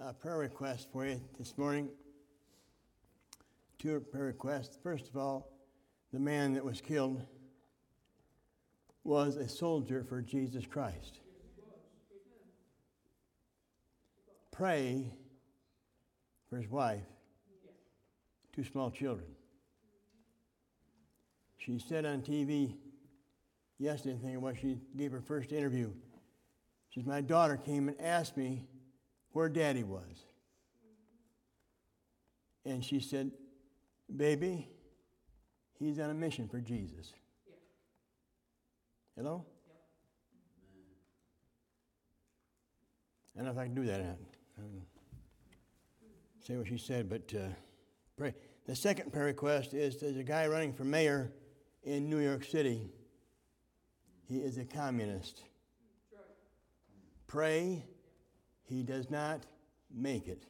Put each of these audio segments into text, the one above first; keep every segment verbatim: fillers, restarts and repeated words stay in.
a prayer request for you this morning. Two prayer requests. First of all, the man that was killed was a soldier for Jesus Christ. Pray for his wife, two small children. She said on T V yesterday, thinking when she gave her first interview, she said, my daughter came and asked me where Daddy was. And she said, baby, he's on a mission for Jesus. Yeah. Hello? Yep. I don't know if I can do that or not. I don't know. Say what she said, but uh, pray. The second prayer request is there's a guy running for mayor in New York City. He is a communist. Pray he does not make it.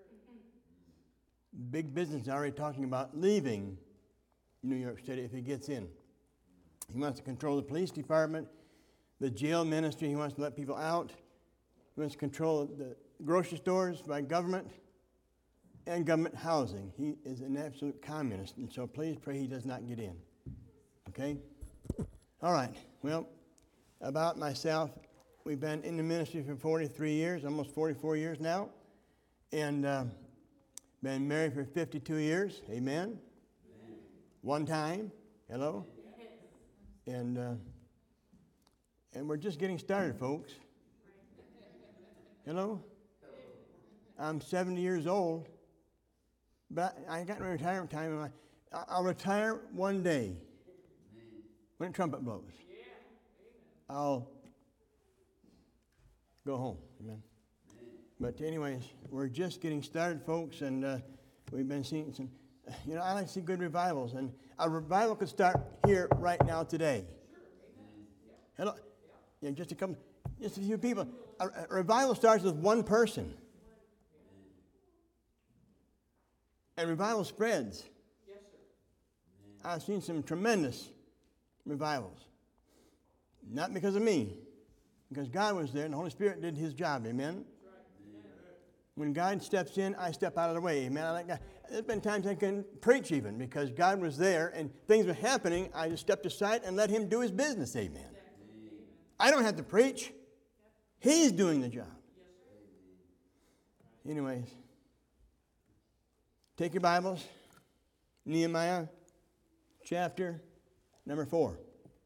Big business is already talking about leaving New York City if he gets in. He wants to control the police department, the jail ministry. He wants to let people out. He wants to control the grocery stores by government and government housing. He is an absolute communist, and so please pray he does not get in. Okay? All right. Well, about myself, we've been in the ministry for forty-three years, almost forty-four years now, and uh, been married for fifty-two years. Amen. Amen. One time. Hello. Yes. And uh, and we're just getting started, folks. Hello. I'm seventy years old, but I got my retirement time. I'll retire one day when the trumpet blows. I'll go home. Amen. But anyways, we're just getting started, folks, and uh, we've been seeing some, you know, I like to see good revivals, and a revival could start here right now today. Hello? Yeah, just a couple, just a few people. A, a revival starts with one person. And revival spreads. Yes, sir. I've seen some tremendous revivals. Not because of me, because God was there and the Holy Spirit did his job. Amen? Right. When God steps in, I step out of the way. Amen? I like God. There's been times I couldn't preach even because God was there and things were happening. I just stepped aside and let him do his business. Amen? Exactly. I don't have to preach. He's doing the job. Yes, anyways, take your Bibles. Nehemiah chapter number four.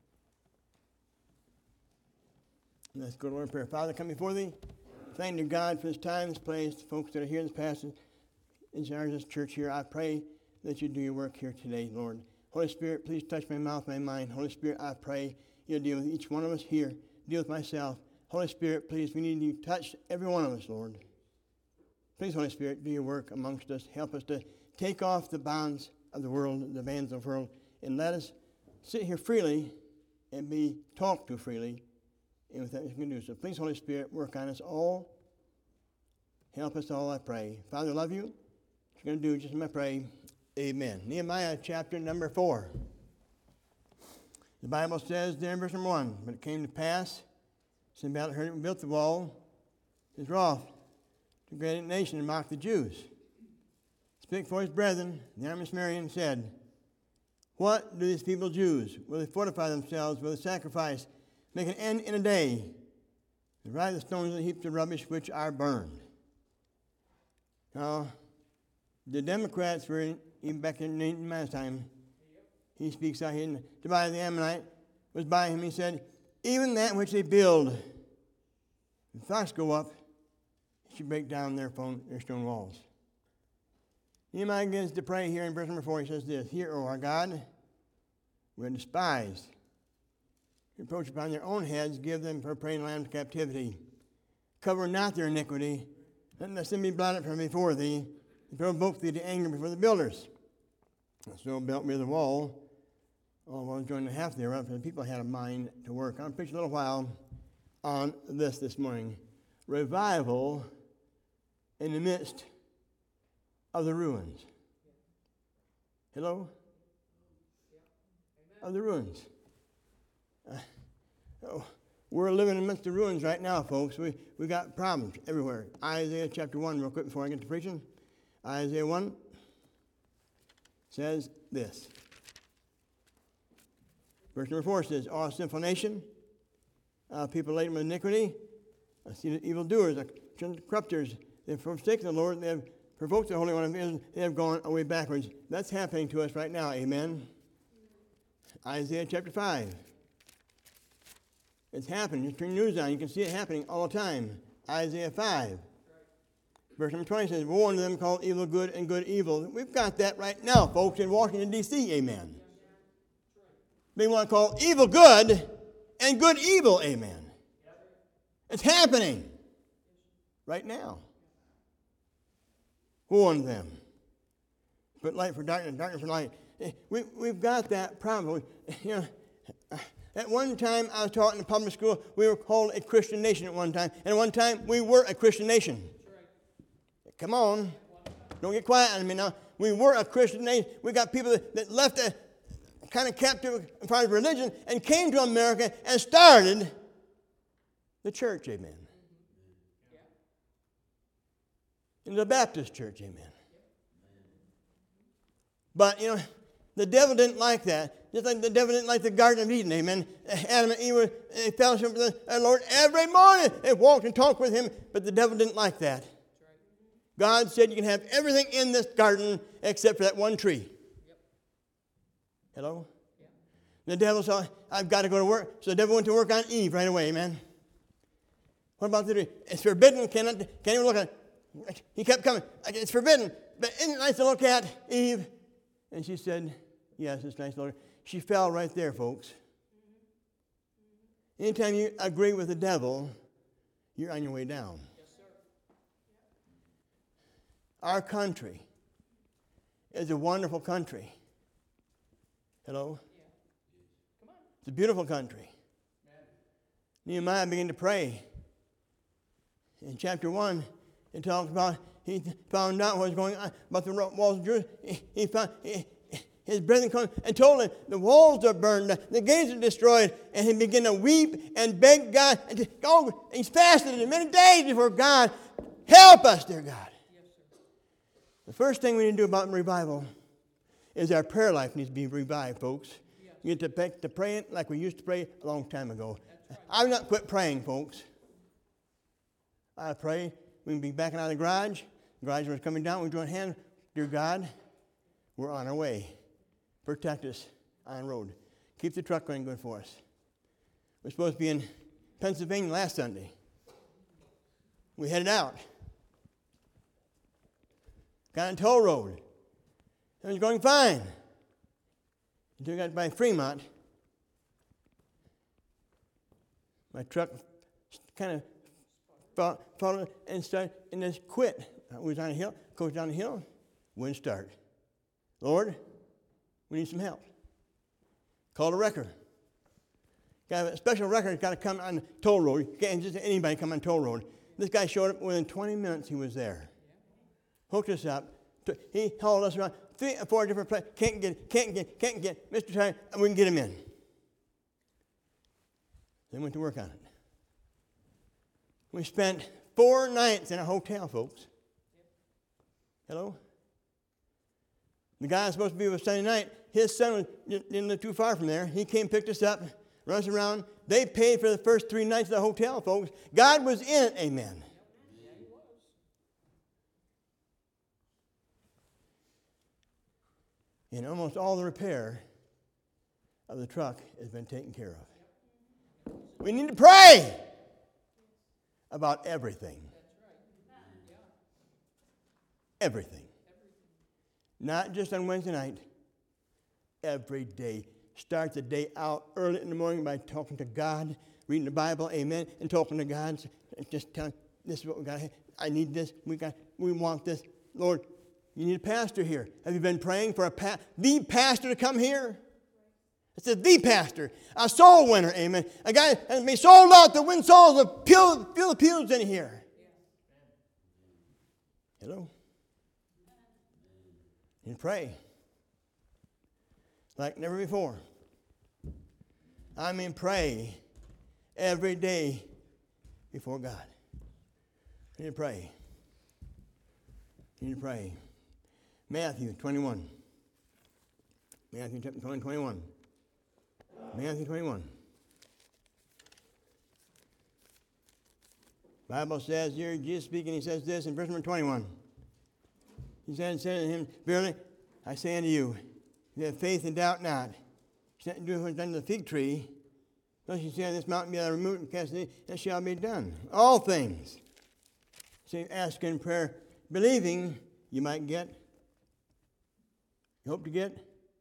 Let's go to Lord in prayer. Father, come before thee. Thank you, God, for this time, this place, the folks that are here in this passage, in charge of this church here. I pray that you do your work here today, Lord. Holy Spirit, please touch my mouth, my mind. Holy Spirit, I pray you'll deal with each one of us here. Deal with myself. Holy Spirit, please, we need you to touch every one of us, Lord. Please, Holy Spirit, do your work amongst us. Help us to take off the bonds of the world, the bands of the world, and let us sit here freely and be talked to freely. And with that, we can do so. Please, Holy Spirit, work on us all. Help us all, I pray. Father, I love you. What you're going to do, just let me pray. Amen. Nehemiah chapter number four. The Bible says there in verse number one, but it came to pass, Sanballat heard it and built the wall, his wrath, to great nation and mocked the Jews. Spake for his brethren, the army of Samaria, said, what do these people Jews? Will they fortify themselves? Will they sacrifice? Make an end in a day, and rise the stones and the heaps of rubbish which are burned. Now, the Democrats were in, even back in Nehemiah's time. He speaks out here, and Tobiah the Ammonite was by him. He said, even that which they build, if thoughts go up, it should break down their, phone, their stone walls. Nehemiah begins to pray here in verse number four. He says this, hear, O our God, we are despised. Reproach upon their own heads, give them for prey and lamb to captivity. Cover not their iniquity, let the sin be blotted from before thee, and provoke thee to anger before the builders. And so built me the wall, all was joined to half thereof, for the people had a mind to work. I'll preach a little while on this this morning. Revival in the midst of the ruins. Hello? Of the ruins. Uh, oh, We're living in the midst of ruins right now, folks. We we got problems everywhere. Isaiah chapter one, real quick before I get to preaching. Isaiah one says this. Verse number four says, "All sinful nation, uh, people laden with iniquity, I see the evildoers, the corrupters, they have forsaken the Lord, they have provoked the Holy One of Israel, they have gone away backwards." That's happening to us right now, amen? Isaiah chapter five. It's happening. Just turn the news on. You can see it happening all the time. Isaiah five. Verse number twenty says, "Woe unto them called evil good and good evil." We've got that right now, folks, in Washington, D C, amen. They want to call evil good and good evil, amen. It's happening right now. Woe unto them. Put light for darkness, darkness for light. We, we've got that problem. You know, at one time, I was taught in the public school, we were called a Christian nation at one time. And at one time, we were a Christian nation. Come on. Don't get quiet on me now. We were a Christian nation. We got people that, that left a kind of captive in front of religion and came to America and started the church, amen. In the Baptist church, amen. But, you know, the devil didn't like that. Just like the devil didn't like the Garden of Eden, amen. Adam and Eve were in fellowship with the Lord every morning. They walked and talked with him, but the devil didn't like that. God said you can have everything in this garden except for that one tree. Hello? The devil saw, I've got to go to work. So the devil went to work on Eve right away, amen. What about the tree? It's forbidden. Cannot, can't even look at it. He kept coming. It's forbidden. But isn't it nice to look at, Eve? And she said, yes, it's nice to look at. She fell right there, folks. Anytime you agree with the devil, you're on your way down. Yes, sir. Our country is a wonderful country. Hello? Yeah. Come on. It's a beautiful country. Man. Nehemiah began to pray. In chapter one, it talks about he found out what was going on about the walls of Jerusalem. He, he found he, his brethren come and told him the walls are burned, the gates are destroyed, and he began to weep and beg God. And to, oh, he's fasted many days before God. Help us, dear God. Yes, sir. The first thing we need to do about revival is our prayer life needs to be revived, folks. Yes. You get to, to praying like we used to pray a long time ago. Right. I've not quit praying, folks. I pray we can be backing out of the garage. The garage was coming down. We join hands. Dear God, we're on our way. Protect us on the road. Keep the truck running good for us. We're supposed to be in Pennsylvania last Sunday. We headed out. Got on toll road. It was going fine. Until we got by Fremont. My truck kind of followed and started and just quit. We was on a hill, goes down the hill, wouldn't start. Lord, we need some help. Called a wrecker. Got a special wrecker that's got to come on the toll road. You can't just anybody come on the toll road. This guy showed up within twenty minutes. He was there. Hooked us up. He hauled us around three or four different places. Can't get, can't get, can't get. Mister Tire, and we can get him in. They went to work on it. We spent four nights in a hotel, folks. Hello? The guy was supposed to be with us Sunday night. His son was, didn't live too far from there. He came, picked us up, run us around. They paid for the first three nights of the hotel, folks. God was in it, amen. Yeah, he was. And almost all the repair of the truck has been taken care of. We need to pray about everything. Everything. Not just on Wednesday night. Every day. Start the day out early in the morning by talking to God, reading the Bible, amen, and talking to God. Just telling, this is what we got. I need this. We got. We want this. Lord, you need a pastor here. Have you been praying for a pa- the pastor to come here? It says the pastor, a soul winner, amen. A guy has been sold out to win souls to fill, fill the pews in here. Hello? You pray like never before. I mean, pray every day before God. You need to pray. You need to pray. Matthew twenty-one. Matthew chapter twenty, twenty-one. Matthew twenty-one. Bible says here, Jesus speaking, he says this in verse number twenty-one. He said, said to him, verily, I say unto you, if you have faith and doubt not, you shall do what is done to the fig tree, thus you say, this mountain be thou removed and cast it, and it shall be done. All things. So ask in prayer, believing you might get. You hope to get.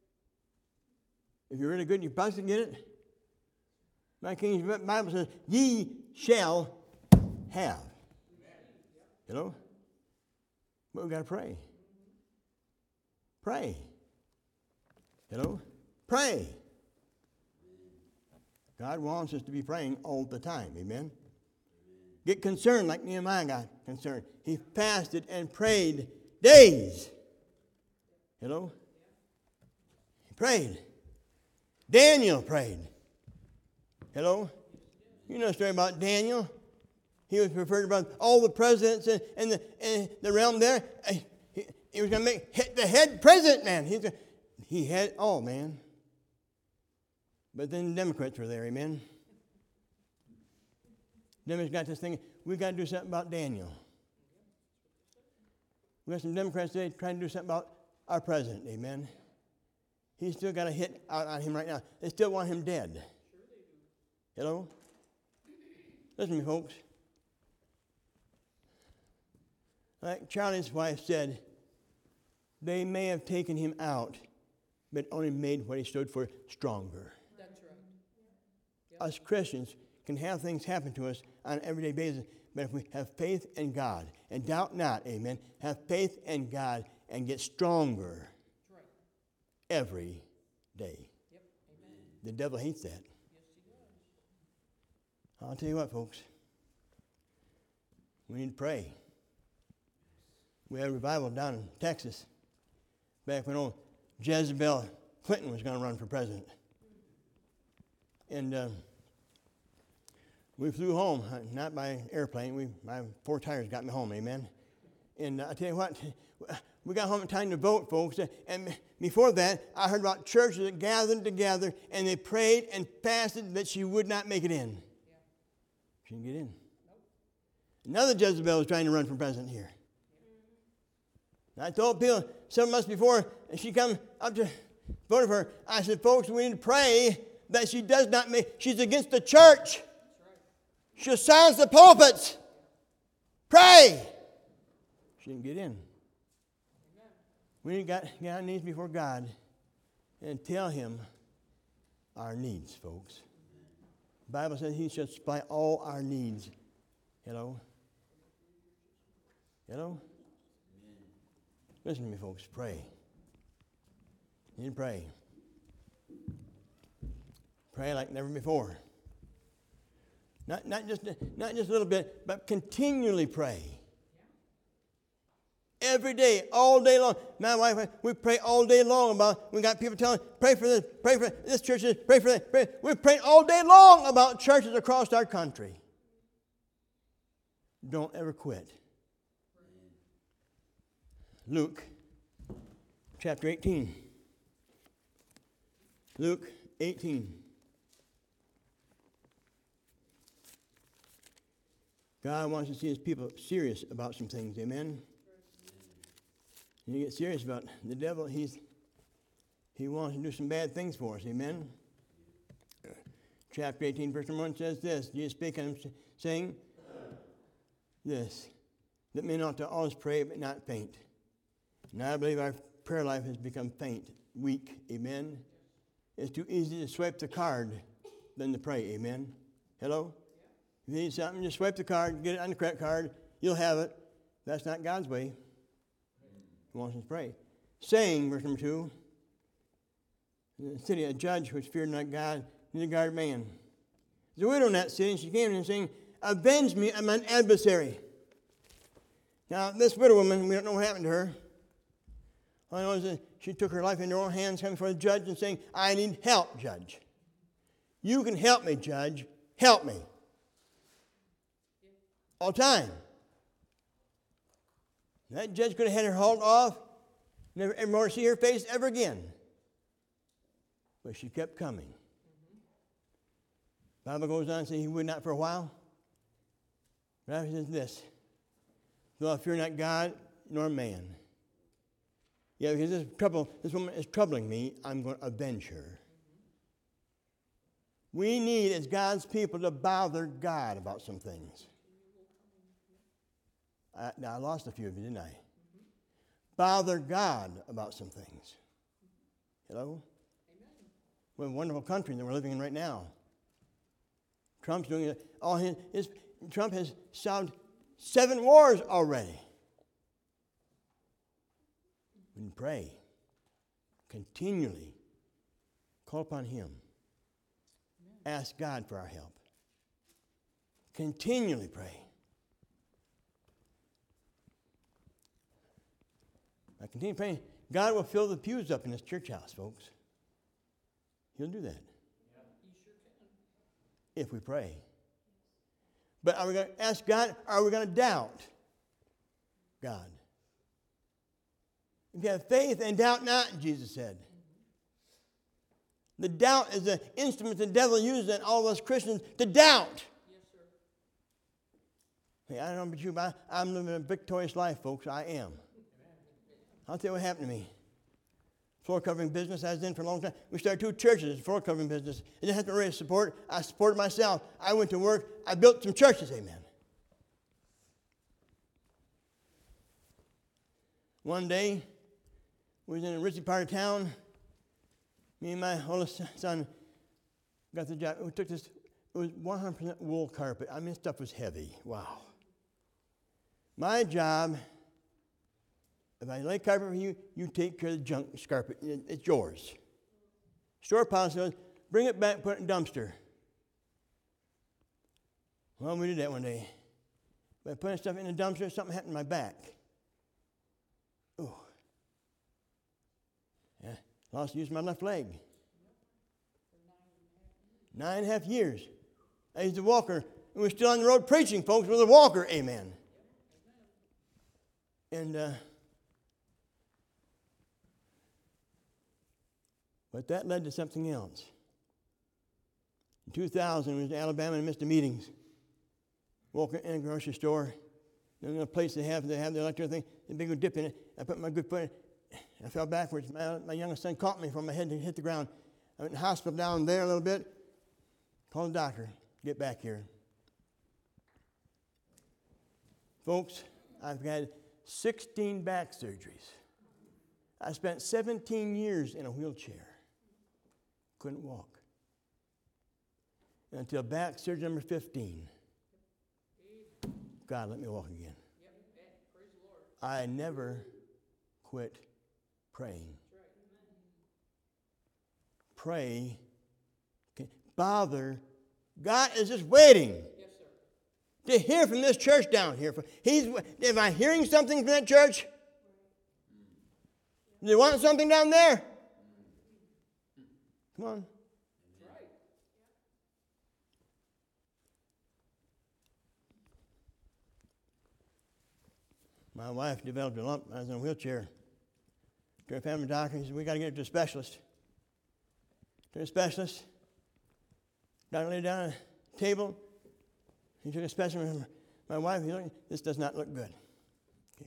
If you're really good, you possibly get it. My King's Bible says, ye shall have. You know? But we've got to pray. Pray. You know? Pray. God wants us to be praying all the time. Amen? Get concerned like Nehemiah got concerned. He fasted and prayed days. You know? He prayed. Daniel prayed. Hello? You know the story about Daniel? He was preferred by all the presidents in, in, the, in the realm there. He, he was going to make the head president, man. He's a, he had, oh, man. But then the Democrats were there, amen? Democrats got this thing, we got to do something about Daniel. We got some Democrats today trying to do something about our president, amen? He's still got a hit out on him right now. They still want him dead. Hello? Listen to me, folks. Like Charlie's wife said, they may have taken him out, but only made what he stood for stronger. That's right. Yep. Us Christians can have things happen to us on an everyday basis, but if we have faith in God, and doubt not, amen, have faith in God and get stronger Right. every day. Yep. Amen. The devil hates that. Yes, he does. I'll tell you what, folks. We need to pray. We had a revival down in Texas back when old Jezebel Clinton was going to run for president. And um, we flew home, not by airplane. We, my four tires got me home, amen. And uh, I tell you what, we got home in time to vote, folks. And before that, I heard about churches that gathered together and they prayed and fasted that she would not make it in. Yeah. She didn't get in. Nope. Another Jezebel was trying to run for president here. And I told people seven months before, and she come up to vote for her. I said, folks, we need to pray that she does not make, she's against the church. That's right. She'll silence the pulpits. Pray. She didn't get in. Amen. We need to get on our knees before God and tell him our needs, folks. The Bible says he shall supply all our needs. Hello? Hello? Listen to me, folks. Pray. You need to pray. Pray like never before. Not, not, just, not just a little bit, but continually pray. Every day, all day long. My wife, we pray all day long about, we got people telling, pray for this, pray for this church, pray for that. Pray. We pray all day long about churches across our country. Don't ever quit. Luke chapter eighteen. Luke eighteen. God wants to see his people serious about some things, amen? And you get serious about the devil, he's he wants to do some bad things for us, amen? Chapter eighteen, verse one says this, Jesus speaking, saying this, that men ought to always pray but not faint. And I believe our prayer life has become faint, weak, amen? It's too easy to swipe the card than to pray, amen? Hello? If you need something, just swipe the card, get it on the credit card, you'll have it. That's not God's way. He wants us to pray. Saying, verse number two, in the city, a judge which feared not God, neither guarded man. There's a widow in that city, and she came to him saying, avenge me of mine adversary. Now, this widow woman, we don't know what happened to her. All I know is that she took her life into her own hands, coming before the judge and saying, I need help, judge. You can help me, judge. help me. All the time. That judge could have had her hauled off, never ever more see her face ever again. But she kept coming. The Bible goes on and says he would not for a while. But after says this, though I fear not God nor man. Yeah, because this trouble, this woman is troubling me, I'm going to avenge her. We need, as God's people, to bother God about some things. I, now, I lost a few of you, didn't I? Mm-hmm. Bother God about some things. Hello? Amen. What a wonderful country that we're living in right now. Trump's doing it. All his, his, Trump has solved seven wars already. We can pray. Continually call upon Him. Amen. Ask God for our help. Continually pray. I continue praying. God will fill the pews up in this church house, folks. He'll do that. Yeah, He sure can. If we pray. But are we going to ask God? Or are we going to doubt God? If you have faith and doubt not, Jesus said. The doubt is the instrument the devil uses in all of us Christians to doubt. Yes, sir. Hey, I don't know about you, but I'm living a victorious life, folks. I am. I'll tell you what happened to me. Floor covering business I was in for a long time. We started two churches, floor covering business. It didn't have to raise support. I supported myself. I went to work. I built some churches, amen. One day, we was in a ritzy part of town. Me and my oldest son got the job. We took this, it was one hundred percent wool carpet. I mean, this stuff was heavy. Wow. My job, if I lay carpet for you, you take care of the junk carpet. It's yours. Store policy was, bring it back, put it in a dumpster. Well, we did that one day. By putting stuff in the dumpster, something happened to my back. Oh. Yeah, lost use of my left leg. Nine and a half years. I used a walker, and we're still on the road preaching, folks, with a walker, amen. And, uh, but that led to something else. In two thousand, we was in Alabama and missed the meetings. Walking in a grocery store. There's a place they have, they have the electric thing, the big dip in it. I put my good foot in it. I fell backwards. My, my youngest son caught me from my head and hit the ground. I went in the hospital down there a little bit. Called the doctor. Get back here. Folks, I've had sixteen back surgeries. I spent seventeen years in a wheelchair. Couldn't walk. Until back surgery number fifteen. God, let me walk again. I never quit praying. Pray. Bother. God is just waiting to hear from this church down here. He's, am I hearing something from that church? Do they want something down there? Come on. My wife developed a lump. I was in a wheelchair. To a family doctor, he said, we got to get her to a specialist. To a specialist. Doctor laid down on a table. He took a specimen from my wife. He looked, this does not look good. Okay.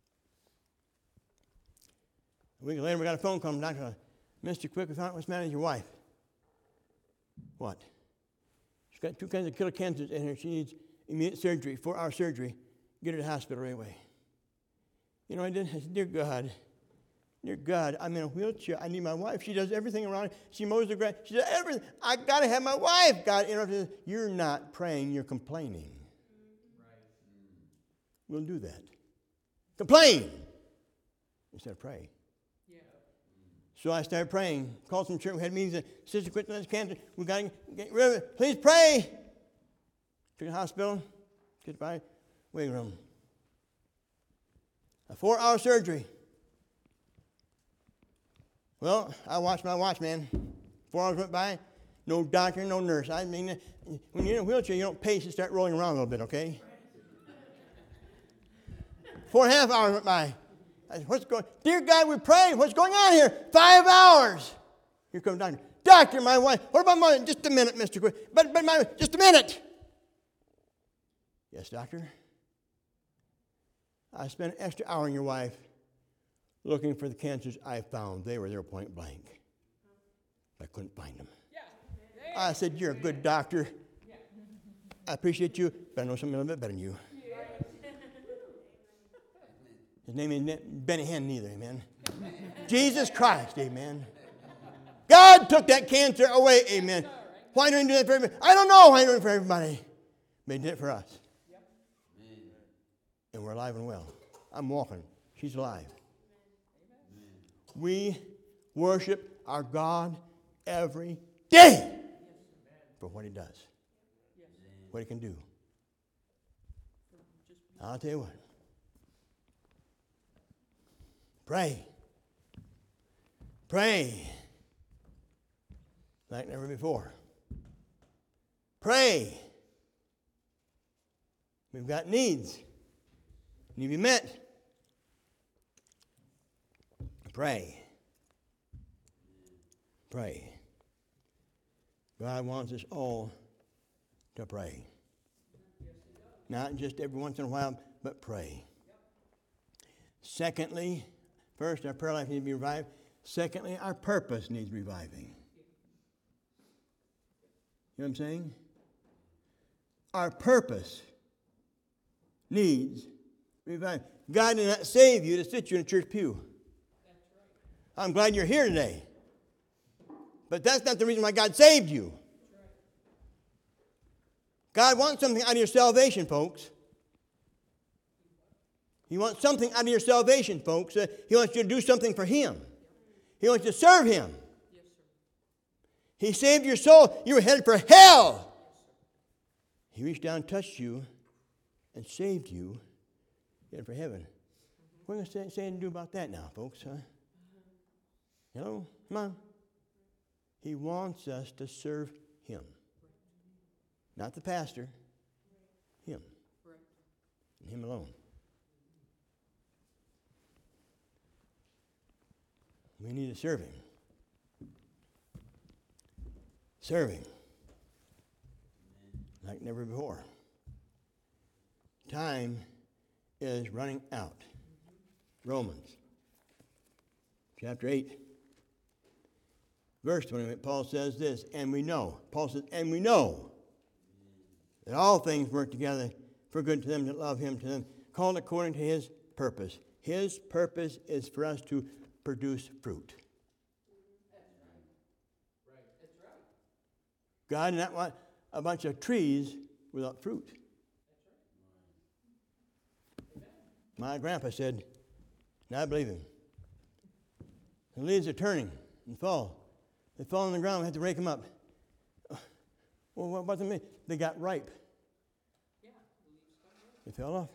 A week later, we got a phone call from the doctor. Mister Quick, we found out what's the matter with your wife. What? She's got two kinds of killer cancers in her. She needs immediate surgery, four-hour surgery. Get her to the hospital right away. You know what I did? I said, dear God, dear God, I'm in a wheelchair. I need my wife. She does everything around. She mows the grass. She does everything. I got to have my wife. God interrupted. You're not praying. You're complaining. Right. We'll do that. Complain instead of pray. Yeah. So I started praying. Called some church. We had meetings. Sister, quit this cancer. We got to get rid of it. Please pray. Took the hospital. Get by waiting room. A four-hour surgery. Well, I watched my watch, man. Four hours went by. No doctor, no nurse. I mean, when you're in a wheelchair, you don't pace and start rolling around a little bit, okay? Four and a half hours went by. I said, what's going on? Dear God, we pray. What's going on here? Five hours. Here comes the doctor. Doctor, my wife. What about my, just a minute, Mister Quick. But, but my, just a minute. Yes, doctor. I spent an extra hour on your wife looking for the cancers I found. They were there point blank. I couldn't find them. I said, you're a good doctor. I appreciate you, but I know something a little bit better than you. His name is Benny Hinn neither, amen. Jesus Christ, amen. God took that cancer away, amen. Why don't he do that for everybody? I don't know why he did it for everybody. But he did it for us. And we're alive and well. I'm walking. She's alive. We worship our God every day for what he does, what he can do. I'll tell you what. Pray. Pray like never before. Pray. We've got needs. Need to be met. Pray. Pray. God wants us all to pray. Not just every once in a while, but pray. Secondly, first, our prayer life needs to be revived. Secondly, our purpose needs reviving. You know what I'm saying? Our purpose needs reviving. God did not save you to sit you in a church pew. I'm glad you're here today. But that's not the reason why God saved you. God wants something out of your salvation, folks. He wants something out of your salvation, folks. Uh, he wants you to do something for him. He wants you to serve him. Yes, sir. He saved your soul. You were headed for hell. He reached down and touched you and saved you, headed for heaven. What are you going to say and do about that now, folks? Huh? Hello? Come on. He wants us to serve him. Not the pastor. Him. And him alone. We need to serve him. Serve him. Like never before. Time is running out. Romans chapter eight. Verse twenty, Paul says this, and we know. Paul says, and we know that all things work together for good to them that love him, to them called according to his purpose. His purpose is for us to produce fruit. God did not want a bunch of trees without fruit. My grandpa said, and I believe him, the leaves are turning and fall. They fall on the ground, we have to rake them up. Well, what about them? They got ripe. They fell off.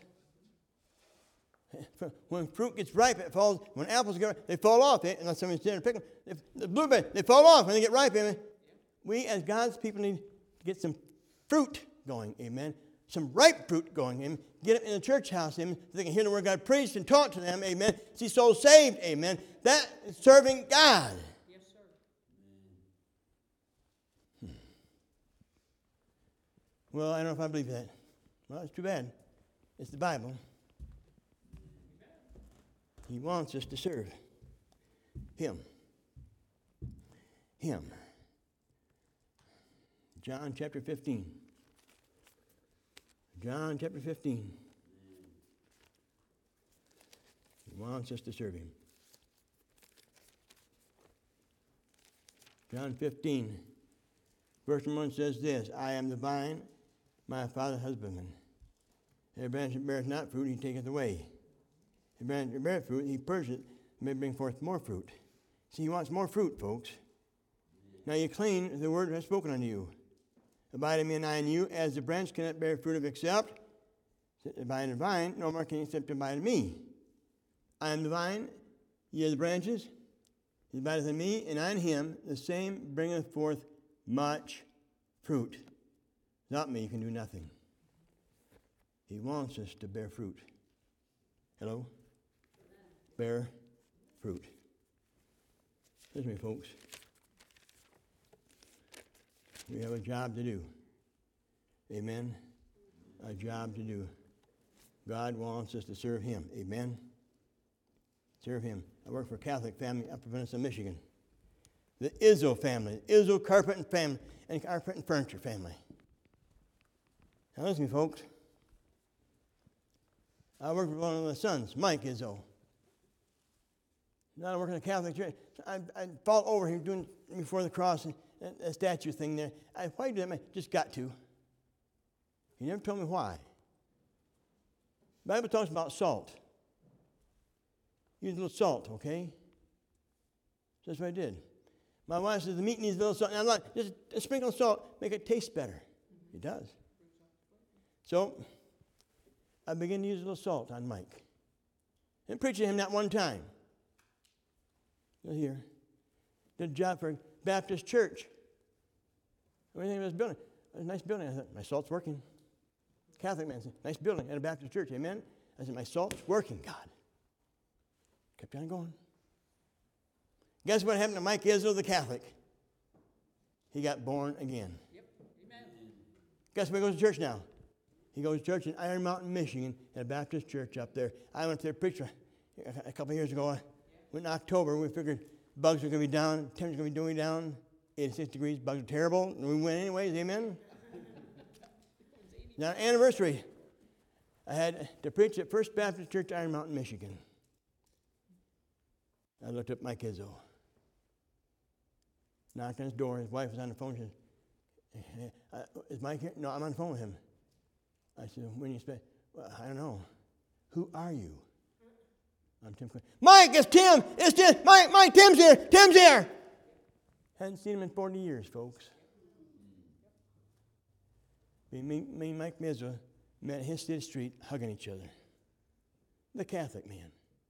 When fruit gets ripe, it falls. When apples get ripe, they fall off. They, unless somebody's there to pick them. If the blueberry, they fall off when they get ripe. Amen. We, as God's people, need to get some fruit going. Amen. Some ripe fruit going. Amen. Get them in the church house. Amen. So they can hear the word of God preached and taught to them. Amen. See souls saved. Amen. That is serving God. Yes, sir. Hmm. Well, I don't know if I believe that. Well, it's too bad. It's the Bible. He wants us to serve him. Him. John chapter fifteen. John chapter fifteen. He wants us to serve him. John fifteen, verse one says this, I am the vine, my Father husbandman. Every branch that beareth not fruit, he taketh away. The branch that beareth fruit, he purges it, may bring forth more fruit. See, he wants more fruit, folks. Now you clean the word that has spoken unto you. Abide in me and I in you, as the branch cannot bear fruit of itself, abide in the vine, no more can he except abide in me. I am the vine, ye are the branches. He abideth in me, and I in him, the same bringeth forth much fruit. Without me, you can do nothing. He wants us to bear fruit. Hello? Bear fruit. Listen to me, folks. We have a job to do. Amen? A job to do. God wants us to serve Him. Amen? Serve Him. I work for a Catholic family up in Venice, Michigan. The Izzo family. Izzo Carpet and Family and Carpet and Furniture family. Now listen to me, folks. I work with one of the sons, Mike Izzo. Now I work in a Catholic church. I, I fall over here doing before the cross and a statue thing there. I, why do that? I just got to. He never told me why. The Bible talks about salt. Use a little salt, okay? So that's what I did. My wife says the meat needs a little salt. And I'm like, just a sprinkle of salt, make it taste better. It does. So I began to use a little salt on Mike. And preach to him that one time. Here. Did a job for a Baptist church. Everything was building. It was a nice building. I thought, my salt's working. Catholic man said, nice building at a Baptist church. Amen? I said, my salt's working, God. Kept on going. Guess what happened to Mike Izzo, the Catholic? He got born again. Yep. Amen. Guess where he goes to church now? He goes to church in Iron Mountain, Michigan, at a Baptist church up there. I went there to preach a couple of years ago. I went in October. We figured bugs were going to be down, temperature's going to be doing down, eighty-six degrees. Bugs are terrible. And we went anyways. Amen? Now, anniversary. I had to preach at First Baptist Church, Iron Mountain, Michigan. I looked up Mike Izzo. Knocked on his door. His wife was on the phone. She said, uh, is Mike here? No, I'm on the phone with him. I said, when you expect? Well, I don't know. Who are you? I'm Tim Quinn. Mike, it's Tim. It's Tim. Mike, Mike, Tim's here. Tim's here. Hadn't seen him in forty years, folks. Me, me, me and Mike Izzo met at Hempstead Street hugging each other. The Catholic man.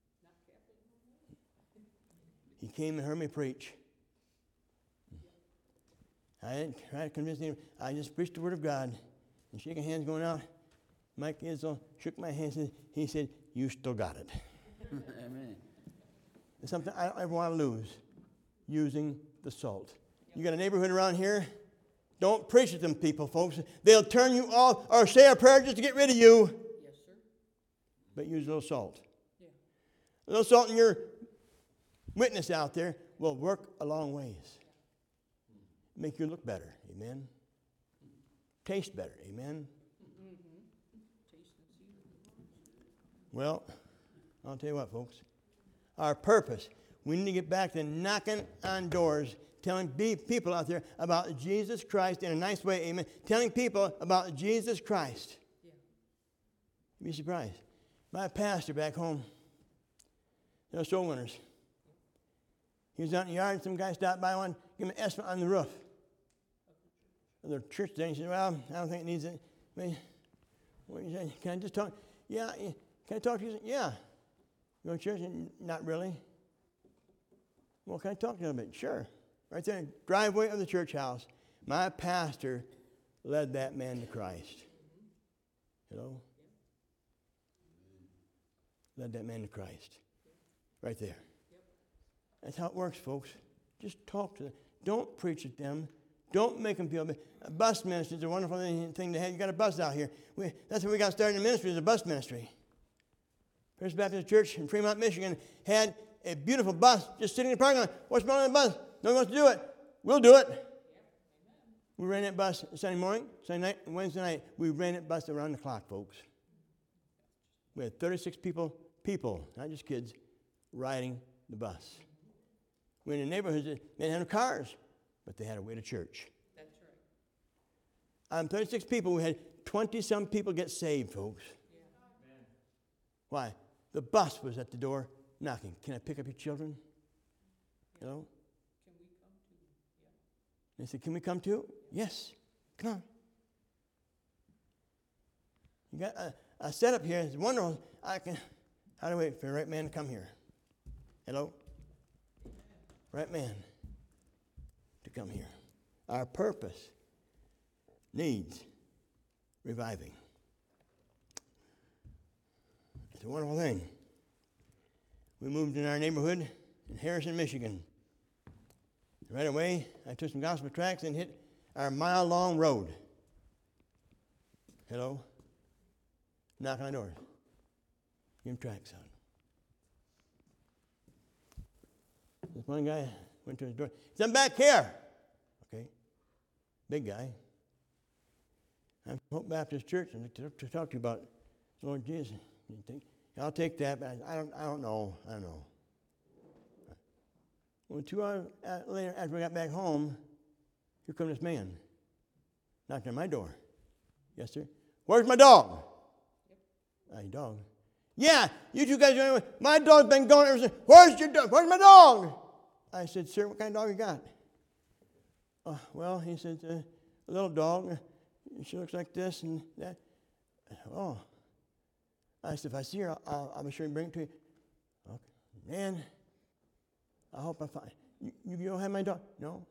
He came and heard me preach. I didn't try to convince him. I just preached the Word of God. And shaking hands going out. Mike Izzo shook my hand and he said, you still got it. Amen. It's something I don't ever want to lose. Using the salt. You got a neighborhood around here? Don't preach to them people, folks. They'll turn you off or say a prayer just to get rid of you. Yes, sir. But use a little salt. Yeah. A little salt in your witness out there will work a long ways. Make you look better. Amen. Taste better. Amen. Mm-hmm. Taste and see. Well, I'll tell you what, folks. Our purpose, we need to get back to knocking on doors, telling people out there about Jesus Christ in a nice way, amen. Telling people about Jesus Christ. Yeah. You'd be surprised. My pastor back home, they were soul winners. He was out in the yard and some guy stopped by one, give him an estimate on the roof. The church there, he said, well, I don't think it needs it. I mean, what you say? Can I just talk? Yeah, can I talk to you? Yeah. You go to church? Not really. Well, can I talk to you a little bit? Sure. Right there in the driveway of the church house, my pastor led that man to Christ. Hello? Led that man to Christ. Right there. That's how it works, folks. Just talk to them. Don't preach at them. Don't make them feel bad. A bus ministry is a wonderful thing to have. You got a bus out here. We, that's what we got started in the ministry, is a bus ministry. First Baptist Church in Fremont, Michigan had a beautiful bus just sitting in the parking lot. What's wrong with the bus? No one wants to do it. We'll do it. Yep. We ran that bus Sunday morning, Sunday night, and Wednesday night. We ran that bus around the clock, folks. We had thirty-six people, people, not just kids, riding the bus. We're in the neighborhoods that they didn't have cars, but they had a way to church. That's right. On thirty-six people, we had twenty-some people get saved, folks. Yeah. Why? The bus was at the door knocking. Can I pick up your children? You know? Can we come to? Yeah. They said, can we come too? Yes. Come on. You got a, a setup here. It's wonderful. I can. How do I wait for the right man to come here? Hello? Right man to come here. Our purpose needs reviving. It's a wonderful thing. We moved in our neighborhood in Harrison, Michigan. Right away, I took some gospel tracts and hit our mile-long road. Hello? Knock on the door. Give him tracts out. This one guy went to his door. He said, I'm back here. Okay. Big guy. I'm from Hope Baptist Church and to, to talk to you about Lord Jesus. You think, I'll take that, but I, I don't I don't know. I don't know. Well, two hours later, after we got back home, here comes this man. Knocked on my door. Yes, sir. Where's my dog? Yep. Uh, dog. Yeah, you two guys are anyway. My dog's been gone ever since. Where's your dog? Where's my dog? I said, sir, what kind of dog you got? Uh, well, he said, uh, a little dog. She looks like this and that. Oh. I said, if I see her, I'll, I'll be sure and bring it to you. Okay. Man, I hope I find you. You don't have my dog? No.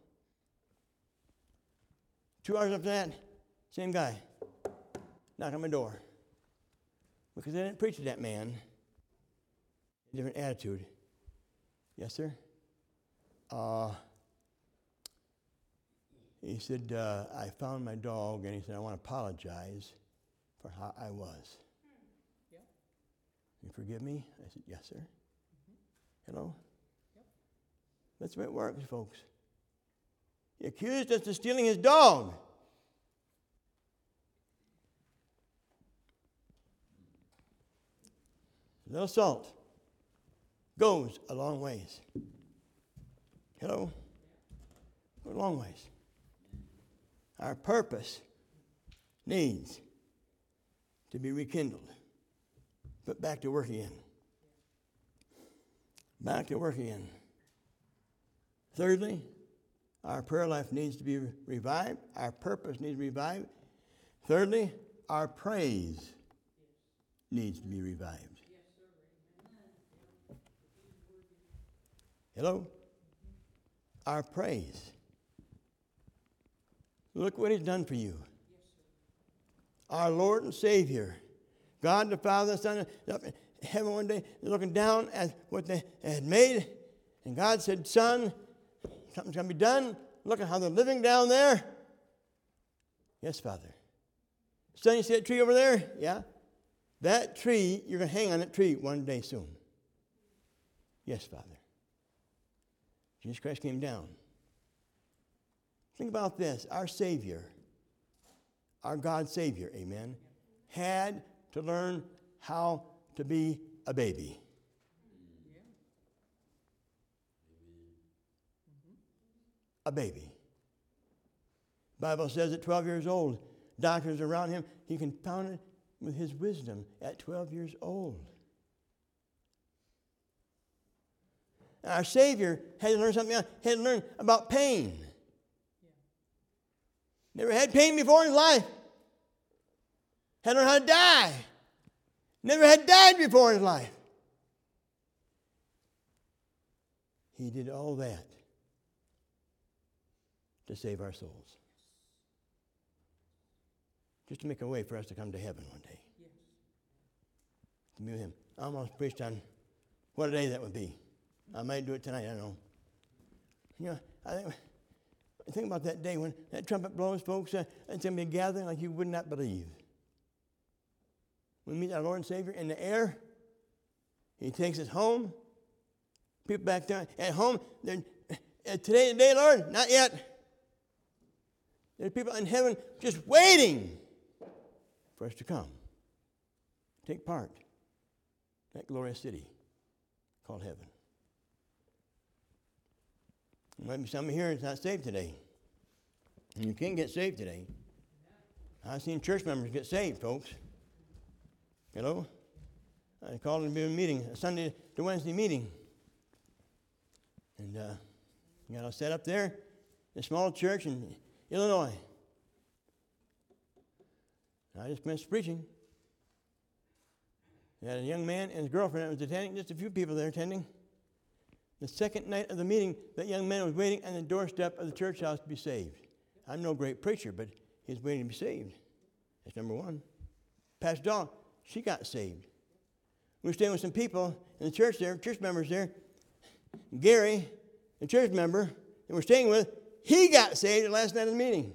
Two hours after that, same guy. Knock on my door. Because I didn't preach to that man. Different attitude. Yes, sir? Uh, he said, uh, I found my dog, and he said, I want to apologize for how I was. Yeah. You forgive me? I said, yes, sir. Mm-hmm. Hello? Yep. That's the way it works, folks. He accused us of stealing his dog. A little salt goes a long ways. Hello? A long ways. Our purpose needs to be rekindled. Put back to work again. Back to work again. Thirdly, our prayer life needs to be revived. Our purpose needs to be revived. Thirdly, our praise needs to be revived. Hello? Our praise. Look what he's done for you. Our Lord and Savior, God the Father, the Son, up in heaven one day, looking down at what they had made, and God said, son, something's going to be done. Look at how they're living down there. Yes, Father. Son, you see that tree over there? Yeah. That tree, you're going to hang on that tree one day soon. Yes, Father. Jesus Christ came down. Think about this. Our Savior, our God Savior, amen, had to learn how to be a baby. A baby. The Bible says at twelve years old, doctors around him, he confounded with his wisdom at twelve years old. Our Savior had to learn something else. He had to learn about pain. Never had pain before in his life. Had to learn how to die. Never had died before in his life. He did all that to save our souls. Just to make a way for us to come to heaven one day. Yes. To be with him. I almost preached on what a day that would be. I might do it tonight, I don't know. You know, I think, think about that day when that trumpet blows, folks. Uh, it's going to be a gathering like you would not believe. We meet our Lord and Savior in the air. He takes us home. People back there at home, they're, uh, today the day, Lord? Not yet. There's people in heaven just waiting for us to come. Take part in that glorious city called heaven. There might be some here that's not saved today. And you can't get saved today. I've seen church members get saved, folks. Hello? I called them to a meeting, a Sunday to Wednesday meeting. And uh, you got to set up there, a small church in Illinois. And I just finished preaching. We had a young man and his girlfriend that was attending, just a few people there attending. The second night of the meeting, that young man was waiting on the doorstep of the church house to be saved. I'm no great preacher, but he's waiting to be saved. That's number one. Pastor Dawn, she got saved. We were staying with some people in the church there, church members there. Gary, the church member that we're staying with, he got saved the last night of the meeting.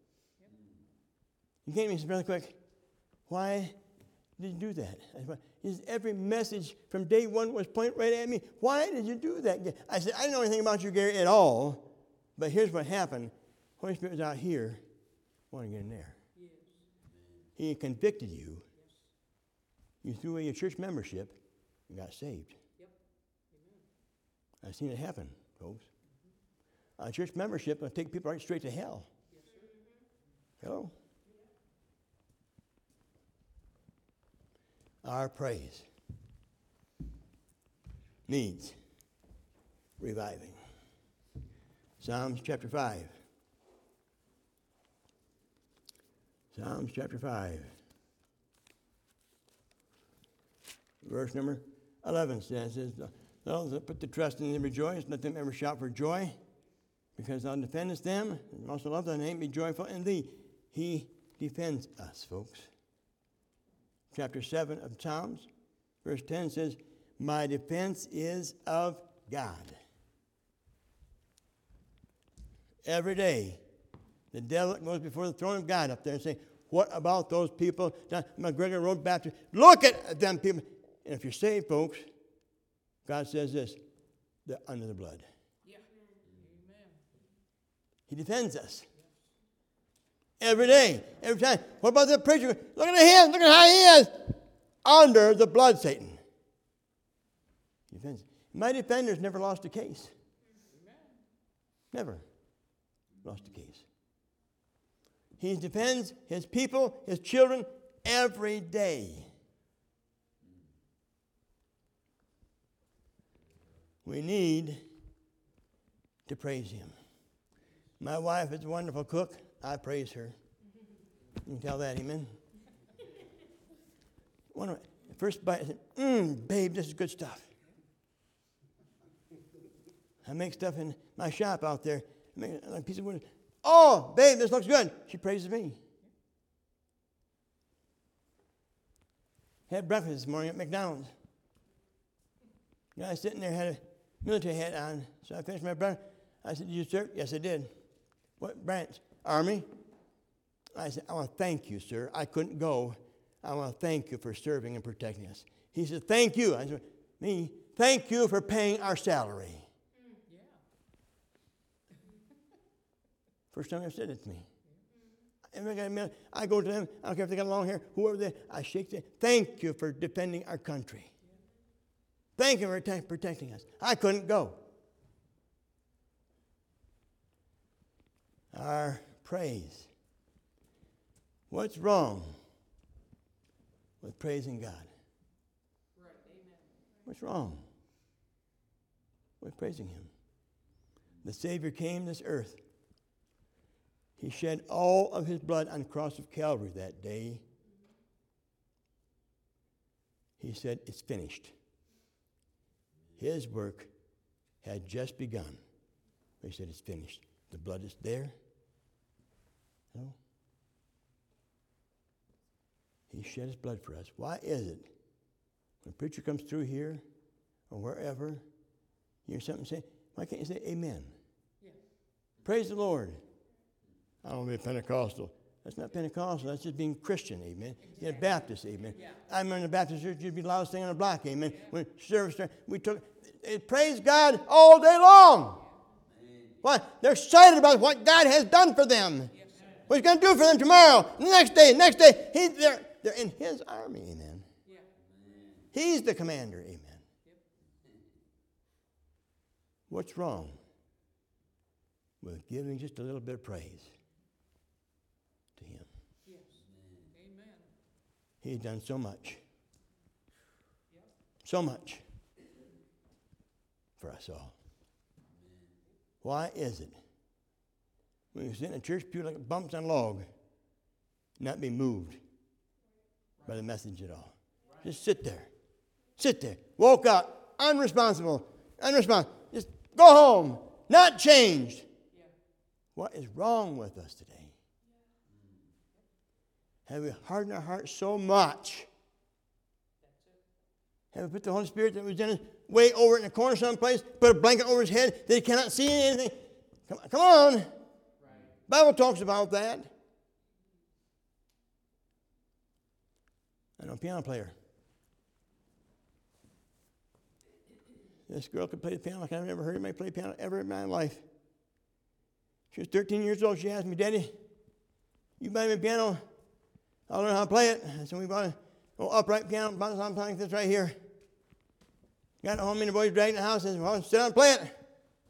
He came to me and said, Brother Quick, why did you do that? I said, his every message from day one was pointed right at me. Why did you do that? I said, I didn't know anything about you, Gary, at all. But here's what happened. Holy Spirit was out here. I want to get in there. Yes. He convicted you. You threw away your church membership and got saved. Yep. Amen. I've seen it happen, folks. A church membership will take people right straight to hell. Yes, sir. Hello? Our praise needs reviving. Psalms chapter five. Psalms chapter five. Verse number eleven says, those that put the trust in thee rejoice, let them ever shout for joy, because thou defendest them, and also love thy name, be joyful in thee. He defends us, folks. Chapter seven of Psalms, verse ten says, my defense is of God. Every day, the devil goes before the throne of God up there and say, what about those people down McGregor Road Baptist? Look at them people. And if you're saved, folks, God says this, they're under the blood. Yeah. Amen. He defends us. Every day, every time. What about the preacher? Look at him. Look at how he is. Under the blood, Satan. He defends. My defender's never lost a case. Amen. Never lost a case. He defends his people, his children, every day. We need to praise him. My wife is a wonderful cook. I praise her. You can tell that, amen? One of the first bite, I said, mmm, babe, this is good stuff. I make stuff in my shop out there. I make a piece of wood. Oh, babe, this looks good. She praises me. Had breakfast this morning at McDonald's. Guy sitting there had a military hat on, so I finished my breakfast. I said, did you serve? Yes, I did. What branch? Army. I said, I want to thank you, sir. I couldn't go. I want to thank you for serving and protecting us. He said, thank you. I said, me, thank you for paying our salary. Yeah. First time they said it to me. Mm. I go to them, I don't care if they got long hair, whoever they, I shake them. Thank you for defending our country. Yeah. Thank you for t- protecting us. I couldn't go. Our praise. What's wrong with praising God? Right. Amen. What's wrong with praising him? The Savior came to this earth. He shed all of his blood on the cross of Calvary that day. He said, it's finished. His work had just begun. He said, it's finished. The blood is there. No. He shed his blood for us. Why is it when a preacher comes through here or wherever, you hear something say, why can't you say amen? Yeah. Praise the Lord. I don't want to be Pentecostal. That's not Pentecostal. That's just being Christian, amen. Exactly. You're Baptist, amen. Yeah. I'm in the Baptist church. You'd be the loudest thing on the block, amen. Yeah. When service started, we took, it, praise God all day long. Why? They're excited about what God has done for them. Yes, what he's going to do for them tomorrow, the next day, next day. He, they're, they're in his army, amen. Yeah. He's the commander, amen. Yep. What's wrong with giving just a little bit of praise to him? Yes. Amen. He's done so much. Yep. So much for us all. Why is it when you sit in a church pew like bumps on a log, not be moved by the message at all? Just sit there. Sit there. Woke up, unresponsible, unresponsible. Just go home, not changed. What is wrong with us today? Have we hardened our hearts so much? Have we put the Holy Spirit that was in us way over in the corner someplace, put a blanket over his head that he cannot see anything? Come, come on. Right. Bible talks about that. I know a piano player. This girl could play the piano like I've never heard anybody play piano ever in my life. She was thirteen years old. She asked me, Daddy, you buy me a piano? I'll learn how to play it. And so we bought a little upright piano, about something like this right here. Got it home, and the boys dragged it in the house and said, well, sit down and play it.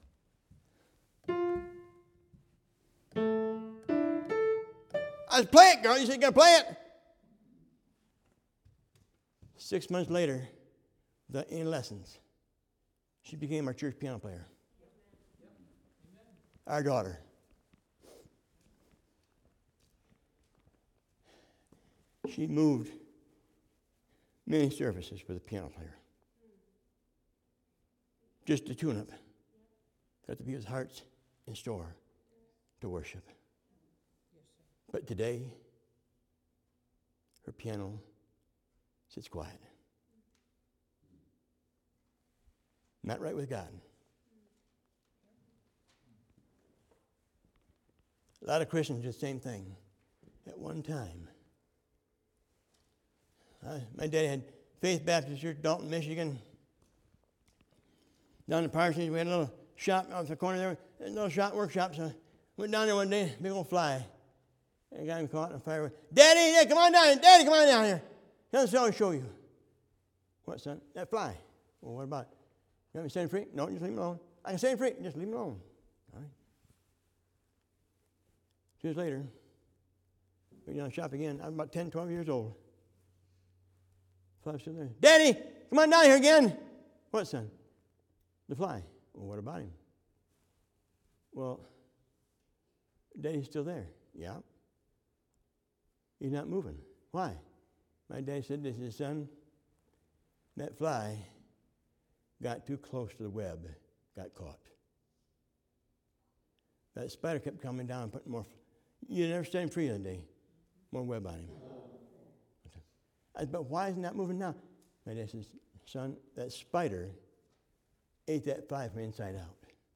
I said, play it, girl. You said you got to play it. Six months later, without any lessons, she became our church piano player. Our daughter. She moved many services for the piano player. Just to tune up. Got the people's hearts in store to worship. But today, her piano sits quiet. Not right with God. A lot of Christians do the same thing at one time. I, my daddy had Faith Baptist Church, Dalton, Michigan. Down in Parsons, we had a little shop off the corner there, a little shop, workshop. So I went down there one day, big old fly. And I got him caught in a fire. Daddy, yeah, come on down here. Daddy, come on down here. Come on, I'll show you. What, son? That fly. Well, what about it? You want me to set him free? No, just leave him alone. I can set him free. Just leave him alone. All right. Two years later, we went down the shop again. I was about ten, twelve years old. Fly's still there. Daddy, come on down here again. What, son? The fly. Well, what about him? Well, Daddy's still there. Yeah. He's not moving. Why? My dad said, this is son, that fly got too close to the web, got caught. That spider kept coming down and putting more, you never set him free that day, more web on him. I said, but why isn't that moving now? My dad says, son, that spider ate that fly from inside out.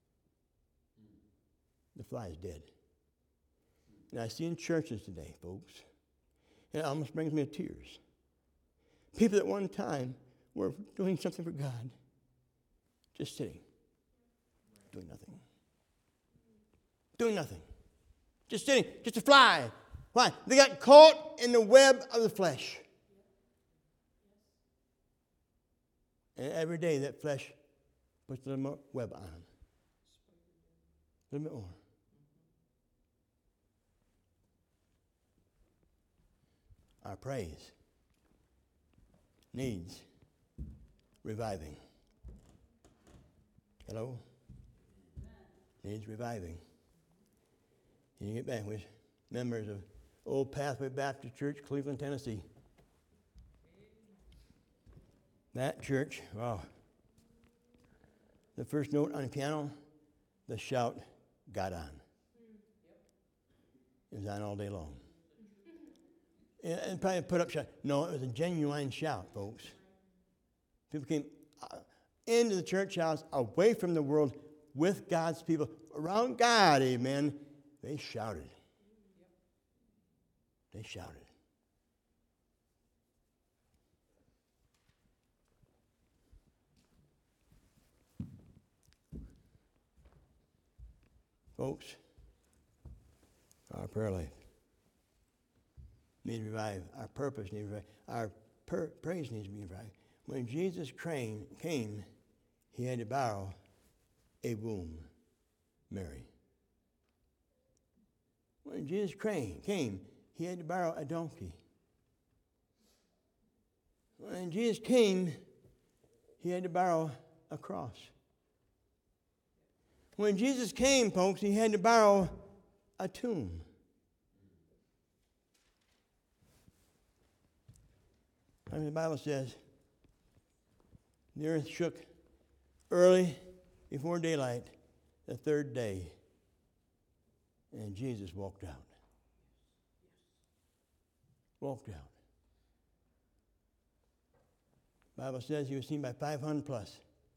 The fly is dead. And I see in churches today, folks, and it almost brings me to tears. People at one time were doing something for God, just sitting, doing nothing. Doing nothing. Just sitting, just a fly. Why? They got caught in the web of the flesh. And every day that flesh puts a little more web on them. A little bit more. Our praise needs reviving. Hello? Needs reviving. And you get back with members of Old Pathway Baptist Church, Cleveland, Tennessee. That church, wow. The first note on the piano, the shout got on. It was on all day long. And probably put up shout. No, it was a genuine shout, folks. People came into the church house, away from the world, with God's people, around God, amen. They shouted. They shouted. Folks, our prayer life needs to revive. Our purpose needs to revive. Our per- praise needs to be revived. When Jesus came, came, he had to borrow a womb, Mary. When Jesus came, came, he had to borrow a donkey. When Jesus came, he had to borrow a cross. When Jesus came, folks, he had to borrow a tomb. I mean, the Bible says the earth shook early before daylight the third day And Jesus walked out. Walked out. Bible says he was seen by five hundred plus.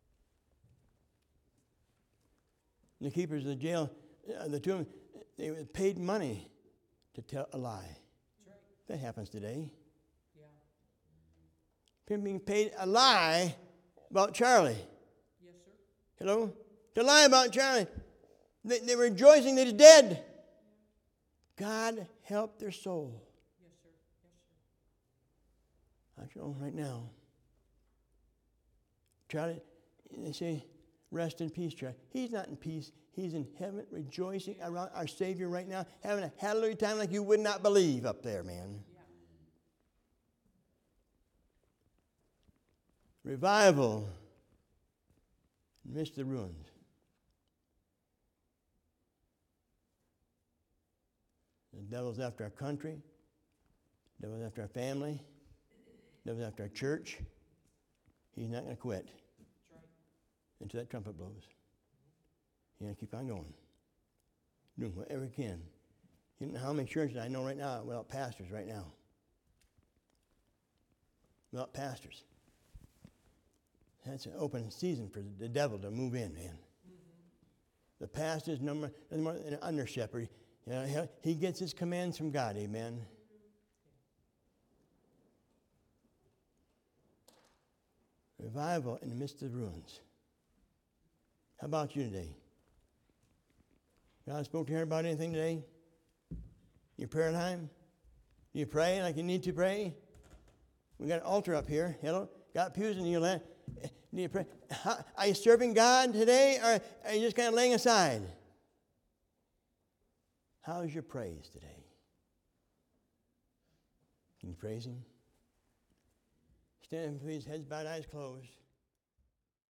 The keepers of the jail, uh, the tomb, they paid money to tell a lie. That's right. That happens today. Yeah. People being paid a lie about Charlie. Yes, sir. Hello? To lie about Charlie. They, they were rejoicing that he's dead. God help their soul. Yes, sir. Yes, sir. I show right now. Charlie, they say, rest in peace, Charlie. He's not in peace. He's in heaven, rejoicing around our Savior right now, having a hallelujah time like you would not believe up there, man. Yeah. Revival amidst the ruins. The devil's after our country. The devil's after our family. The devil's after our church. He's not going to quit That's right. until that trumpet blows. He's going to keep on going. Doing whatever he can. You know how many churches I know right now without pastors right now? Without pastors. That's an open season for the devil to move in, man. Mm-hmm. The pastor's number, nothing more than an under shepherd. You know, he gets his commands from God, amen. Revival in the midst of the ruins. How about you today? God spoke to you about anything today? Your prayer time? Do you pray like you need to pray? We got an altar up here. Hello? Got pews in your land. Do you pray? How, are you serving God today, or are you just kind of laying aside? How's your praise today? Can you praise Him? Stand, please, heads bowed, eyes closed.